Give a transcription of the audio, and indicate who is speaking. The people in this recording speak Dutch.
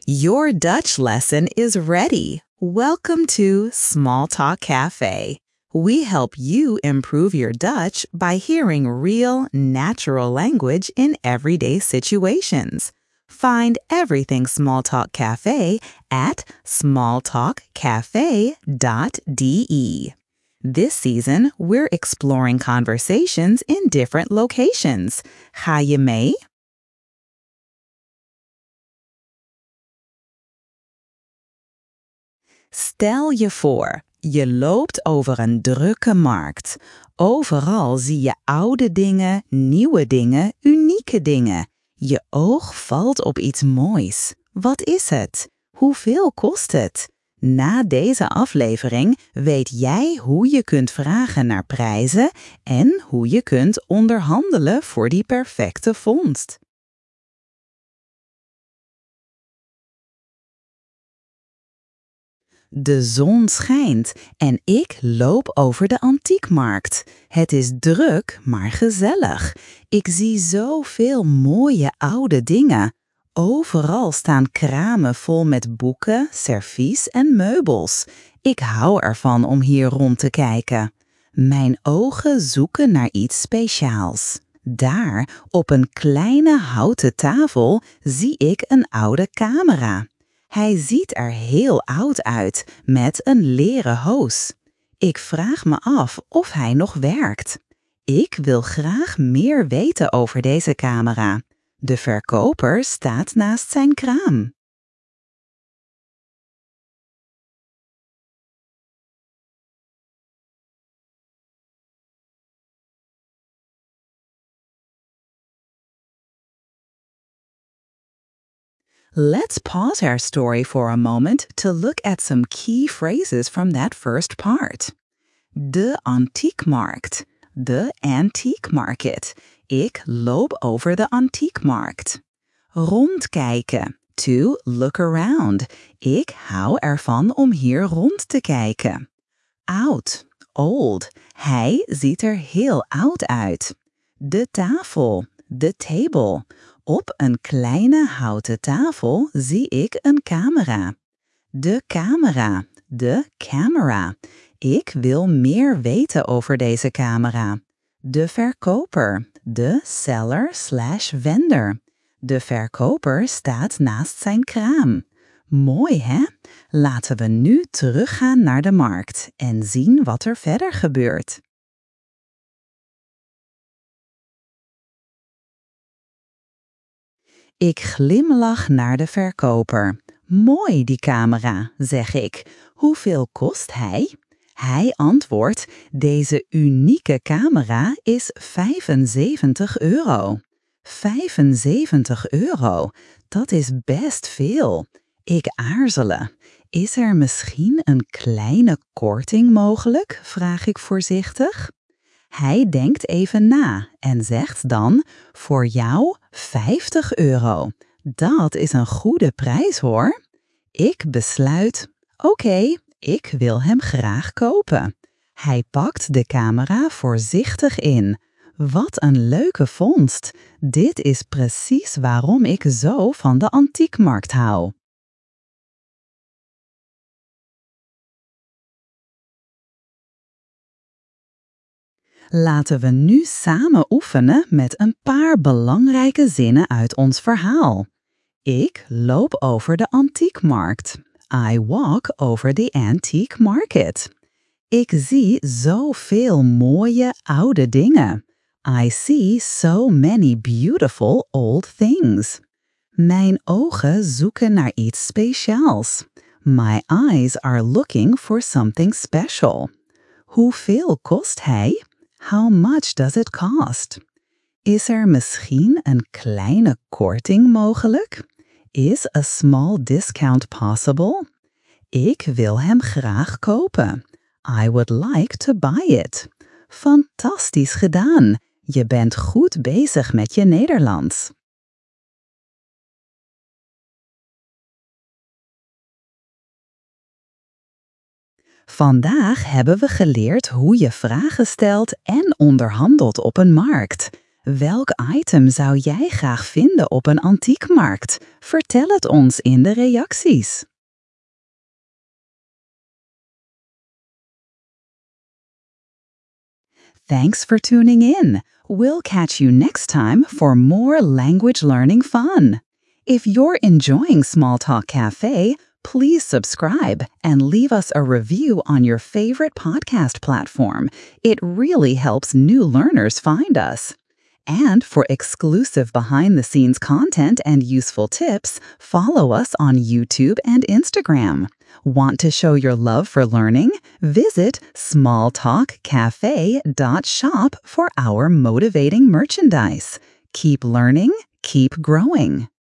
Speaker 1: Your Dutch lesson is ready. Welcome to Small Talk Cafe. We help you improve your Dutch by hearing real, natural language in everyday situations. Find everything Small Talk Cafe at smalltalkcafe.de. This season, we're exploring conversations in different locations. Ga je mee? Stel je voor, je loopt over een drukke markt. Overal zie je oude dingen, nieuwe dingen, unieke dingen. Je oog valt op iets moois. Wat is het? Hoeveel kost het? Na deze aflevering weet jij hoe je kunt vragen naar prijzen en hoe je kunt onderhandelen voor die perfecte vondst. De zon schijnt en ik loop over de antiekmarkt. Het is druk, maar gezellig. Ik zie zoveel mooie oude dingen. Overal staan kramen vol met boeken, servies en meubels. Ik hou ervan om hier rond te kijken. Mijn ogen zoeken naar iets speciaals. Daar, op een kleine houten tafel, zie ik een oude camera. Hij ziet er heel oud uit, met een leren hoos. Ik vraag me af of hij nog werkt. Ik wil graag meer weten over deze camera. De verkoper staat naast zijn kraam. Let's pause our story for a moment to look at some key phrases from that first part. De antiekmarkt. De antique market. Ik loop over de antiekmarkt. Rondkijken. To look around. Ik hou ervan om hier rond te kijken. Oud. Old. Hij ziet er heel oud uit. De tafel. The table. Op een kleine houten tafel zie ik een camera. De camera. De camera. Ik wil meer weten over deze camera. De verkoper. De seller/vendor. De verkoper staat naast zijn kraam. Mooi, hè? Laten we nu teruggaan naar de markt en zien wat er verder gebeurt. Ik glimlach naar de verkoper. Mooi die camera, zeg ik. Hoeveel kost hij? Hij antwoordt, deze unieke camera is €75. €75, dat is best veel. Ik aarzelen. Is er misschien een kleine korting mogelijk? Vraag ik voorzichtig. Hij denkt even na en zegt dan, voor jou €50. Dat is een goede prijs hoor. Ik besluit, oké, ik wil hem graag kopen. Hij pakt de camera voorzichtig in. Wat een leuke vondst. Dit is precies waarom ik zo van de antiekmarkt hou. Laten we nu samen oefenen met een paar belangrijke zinnen uit ons verhaal. Ik loop over de antiekmarkt. I walk over the antique market. Ik zie zoveel mooie oude dingen. I see so many beautiful old things. Mijn ogen zoeken naar iets speciaals. My eyes are looking for something special. Hoeveel kost hij? How much does it cost? Is er misschien een kleine korting mogelijk? Is a small discount possible? Ik wil hem graag kopen. I would like to buy it. Fantastisch gedaan. Je bent goed bezig met je Nederlands. Vandaag hebben we geleerd hoe je vragen stelt en onderhandelt op een markt. Welk item zou jij graag vinden op een antiekmarkt? Vertel het ons in de reacties. Thanks for tuning in. We'll catch you next time for more language learning fun. If you're enjoying Small Talk Cafe, please subscribe and leave us a review on your favorite podcast platform. It really helps new learners find us. And for exclusive behind-the-scenes content and useful tips, follow us on YouTube and Instagram. Want to show your love for learning? Visit smalltalkcafe.shop for our motivating merchandise. Keep learning, keep growing.